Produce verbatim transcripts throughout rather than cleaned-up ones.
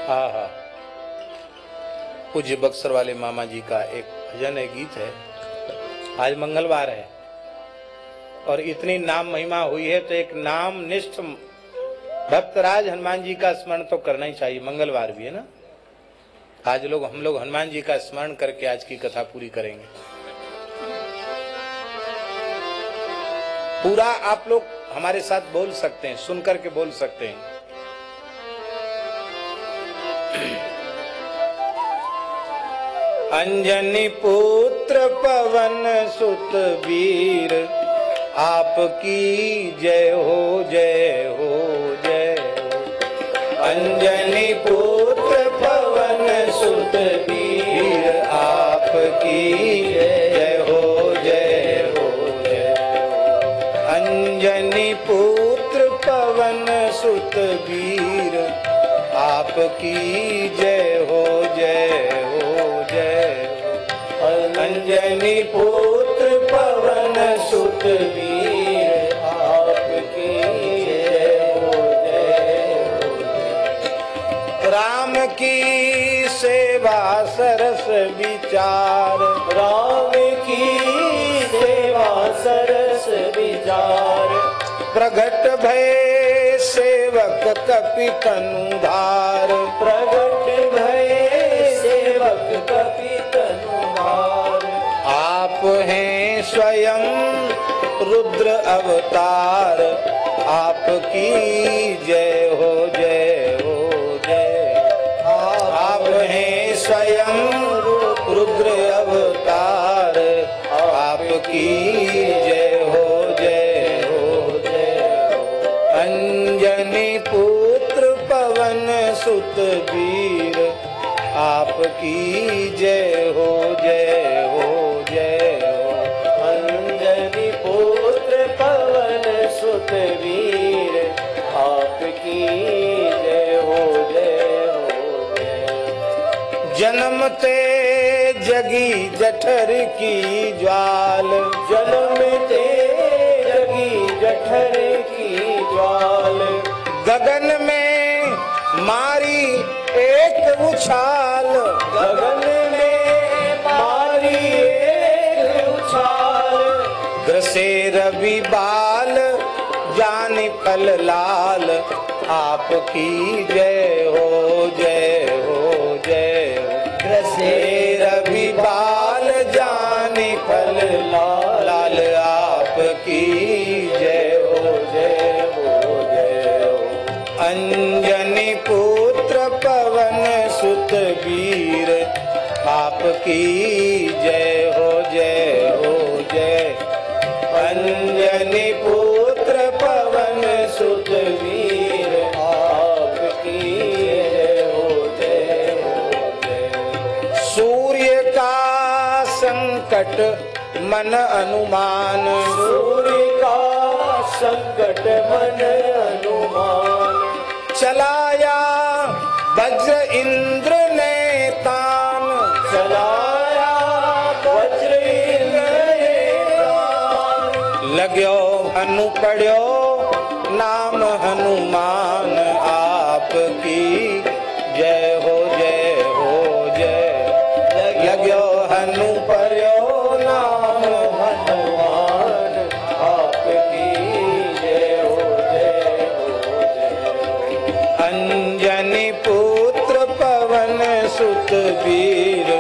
हाँ हाँ, पूज्य बक्सर वाले मामा जी का एक भजन है, गीत है। आज मंगलवार है और इतनी नाम महिमा हुई है तो एक नाम निष्ठ भक्तराज हनुमान जी का स्मरण तो करना ही चाहिए। मंगलवार भी है ना। आज लोग हम लोग हनुमान जी का स्मरण करके आज की कथा पूरी करेंगे। पूरा आप लोग हमारे साथ बोल सकते हैं, सुन करके बोल सकते हैं। अंजनी पुत्र पवन सुत वीर, आपकी जय हो जय हो जय हो। अंजनी पुत्र पवन सुत वीर, आपकी जय हो जय हो जय हो। अंजनी पुत्र पवन सुत वीर, आपकी जय हो जय हो जय हो। अंजनी पुत्र पवन सुत वीर, आपकी जय हो जय हो। राम की सेवा सरस विचार, राम की सेवा सरस विचार। प्रगट भय सेवक कपि तनु धार, प्रगट भय सेवक कपि तनु धार। आप हैं स्वयं रुद्र अवतार, आपकी जय हो जय हो जय। आप हैं स्वयं रुद्र अवतार, आपकी जय हो जय हो जय हो। अंजनी पुत्र पवन सुत वीर, आपकी जय हो जय हो जय हो। अंजनी पुत्र पवन सुत वीर, आपकी जय हो जय हो जय। जन्मते जगी जठर की ज्वाल, जन्मते जगी जठर की ज्वाल। गगन में मारी एक उछाल, गगन में मारी एक उछाल। ग्रसे रवि बाल जानि फल लाल, आपकी जय हो जय हो जय हो। ग्रसे रवि बाल जानि फल लाल, लाल आपकी जय हो जय हो जय हो। अंजनी पुत्र पवन सुत वीर, आपकी जय हो जय हो जय। अंजनी पुत्र पवन सुत वीर, आपकी जय हो जय हो जय। सूर्य का संकट मन अनुमान, सूर्य का संकट मन अनुमान। चलाया वज्र इंद्र ने तान, चलाया वज्र इंद्र ने तान। लाग्यो हनु पढ़्यो नाम हनुमान, आपकी जय हो जय हो जय। लाग्यो हनु पढ़्यो नाम हनुमान, आपकी जय हो जय हो जय। अंजनी पुत्र पवन सुत वीर,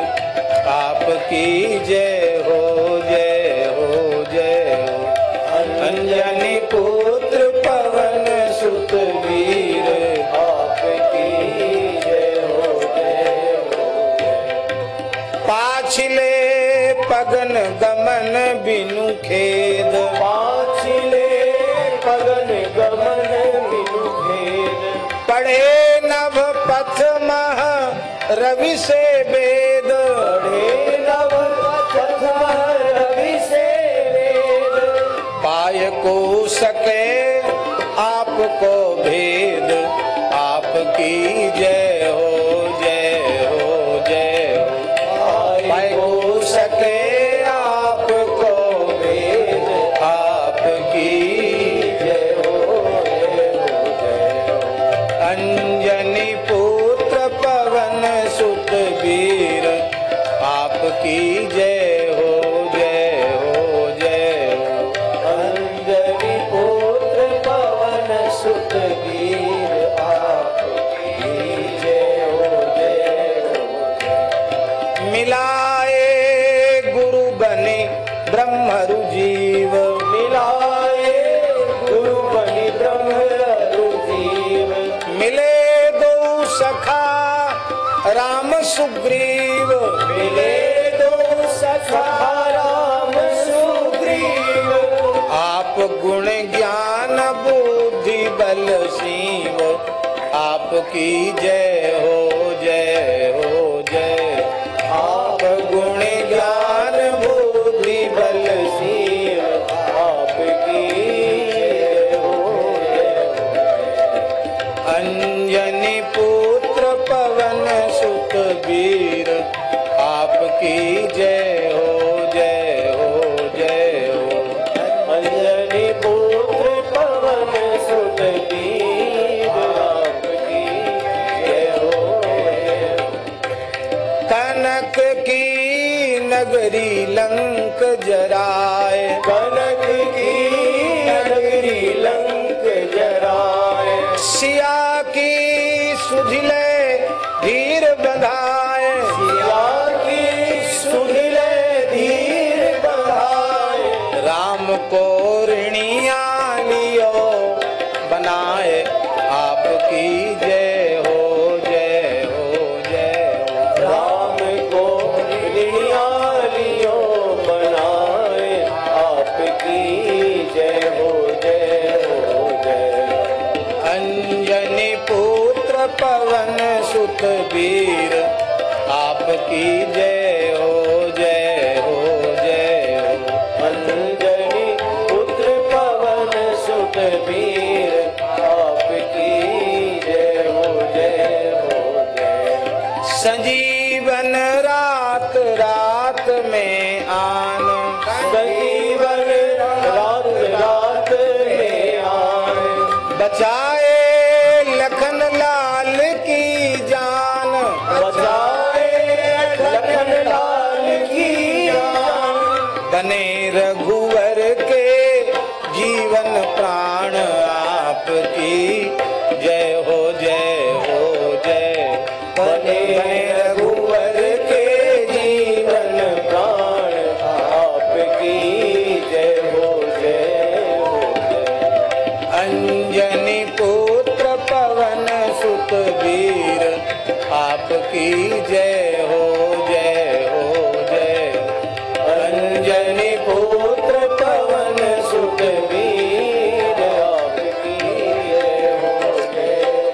आपकी जय हो जय हो जय हो। अंजनी पुत्र पवन सुत वीर, आपकी जय हो जय हो जय। पाछिले पगन गमन बिनु खेद, पाछिले पगन गमन बिनु खेद। पढ़े नभ पथ मह रवि से वेद, पढ़े नव पथ रवि से वेद। पाय को सके आपको भेद, आपकी जय हो जय हो जय हो। पाय को सके आपको भेद, आपकी जय हो जय हो जय हो। अंजनी पुत्र सखा राम सुग्रीव, मिले दो सखा राम सुग्रीव। आप गुण ज्ञान बुद्धि बल सीव, आपकी जय हो जय हो जय। आप गुण ज्ञान बुद्धि बल सीव, आपकी जय हो जय हो। अंजनी पुत्र पवन सुत वीर, आपकी जय हो जय हो जय हो। अंजनी पुत्र पवन सुत वीर, आपकी जय हो जय हो। कनक की नगरी लंक जराए, कनक की नगरी लंक जराए। सिया की सुधिले धीर बंधाए, सिया की सुधिले धीर बंधाए। राम को ऋणिया लियो बनाए, आपकी जय हो जय हो जय हो। राम को ऋणिया लियो बनाए, आपकी जय हो जय हो जय। अंजनी पुत्र पवन सुत वीर, आपकी जय हो जय हो जय हो। अंजनी पुत्र पवन सुत वीर, आपकी जय हो जय हो जय। संजीवन रात रात में आन, संजीवन रात रात में आए। बचाए लखन लाल की जान, बचाए लखन लाल की जान। बने रघुवर के जीवन प्राण, आपकी जय हो जय हो जय। बने रघुवर के जीवन प्राण, आपकी जय हो जय हो जय। अंजनी पुत्र पवन सुत वीर, आपकी जय हो जय हो जय। अंजनी पुत्र पवन सुत वीर, आपकी जय हो जय।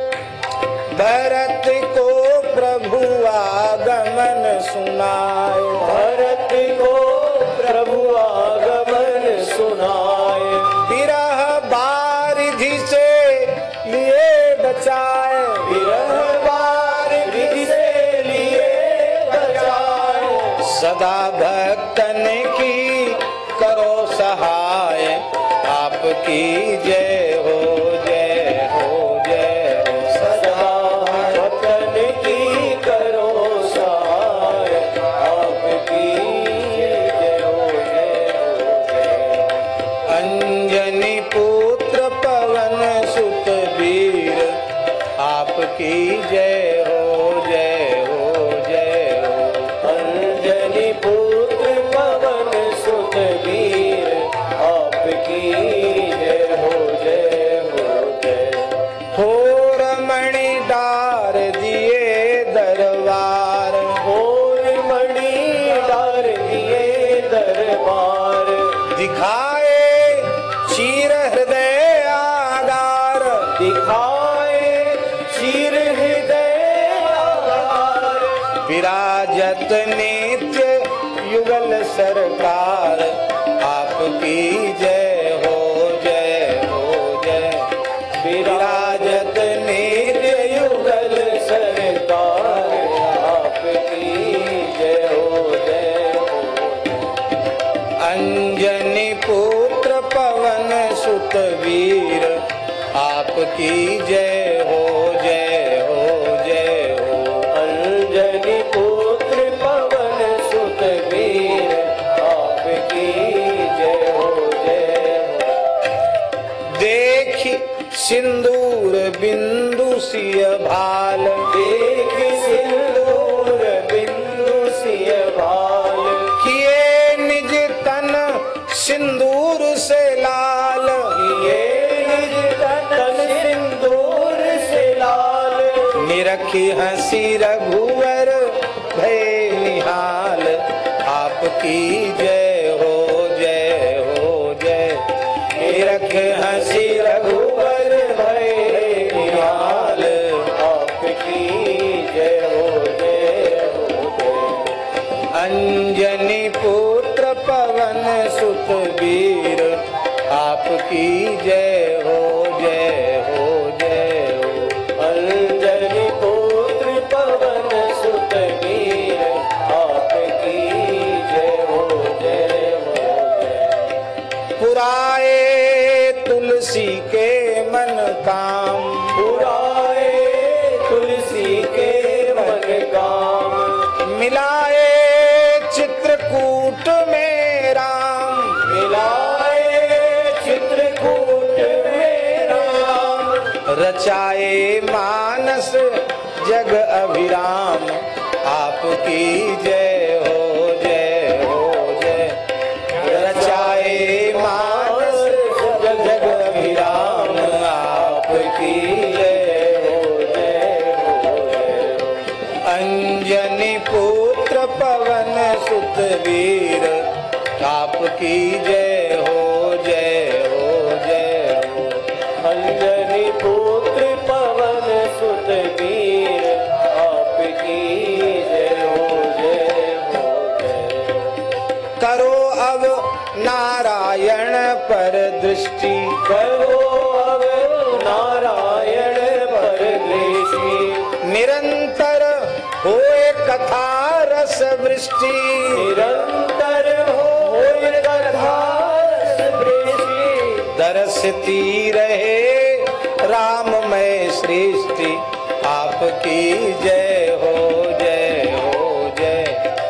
भरत को प्रभु आगमन सुनाए, भरत को प्रभु आगमन सुनाए। विरह बारिधि से लिए बचाए, विरह बारिधि से लिए बचाए। सदा भक्तन की करो सहाय, आपकी जय हो जय हो जय हो। सदा वतन की करो सहाय, आपकी जय हो जय हो जय। अंजनी पुत्र पवन सुत वीर, आपकी जय हो जय हो जय हो। अंजनी पुत्र पवन सुत वीर, आपकी जय हो जय हो जय। होर मणि डार दिए दरबार, होर मणि डार दिए दरबार। दिखाए चीर हृदय आगार, दिखाए चीर हृदय आगार। विराजत नित्य युगल सरकार, आपकी जय हो जय हो जय। विराजत नित्य युगल सरकार, आपकी जय हो जय हो। अंजनी पुत्र पवन सुत वीर, आपकी जय हो जय हो जय हो। अंजनी पुत्र पवन सुत वीर, आपकी जय हो जय हो। देखी सिंदूर बिंदु सिय भाल, देख सिंदूर बिंदु सिय भाल। किए निज तन सिंदूर से लाल, किए निज तन सिंदूर से लाल। निरखी हंसी रघुवर भय निहाल, आपकी जय हो जय हो जय। निरख हंसी रघुवर भय निहाल, आपकी जय हो जय हो जय। अंजनी पुत्र पवन सुत वीर, आपकी जय हो जय हो जय हो। अंजनी पुत्र पवन सुत वीर, आपकी जय हो जय हो जय। पुराए तुलसी के मन काम, पुराए तुलसी के मन काम, मिलाए चित्रकूट में राम, मिलाए चित्रकूट में राम। रचाए मानस जग अभिराम, आपकी जय हो जय हो जय। रचाए मानस जग जग अभिराम, आपकी जय हो जय हो जय। अंजनी पुत्र पवन सुत वीर, आपकी जय हो जय हो जय हो। अंजनी पुत्र पवन सुत वीर, आपकी जय हो जय हो जय। करो अब नारायण पर दृष्टि, करो अब नारायण पर दृष्टि, निरंतर होए कथा रस वृष्टि, निरंतर होए कथा रस वृष्टि। दरसती रहे राममय सृष्टि, आपकी जय हो जय हो जय।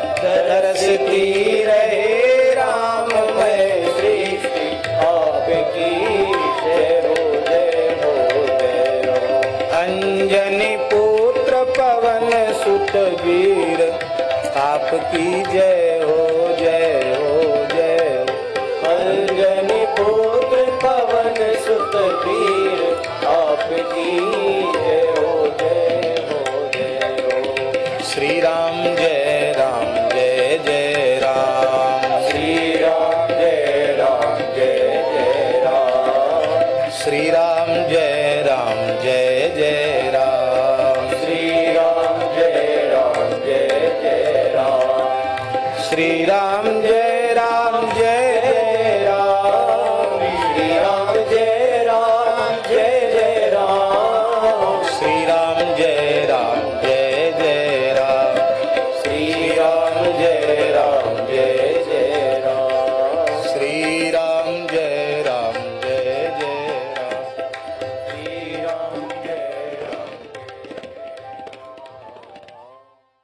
दरसती रहे राममय सृष्टि, आपकी जय हो जय हो जय हो। अंजनी पुत्र पवन सुत वीर, आपकी जय हो जय हो जय हो। अंजनी पुत्र पवन सुत वीर, आपकी जय हो जय हो जय हो। श्री राम जय राम जय जय राम, श्री राम जय राम जय जय राम। श्री राम जय राम जय जय राम, श्री राम जय राम जय जय राम। श्री राम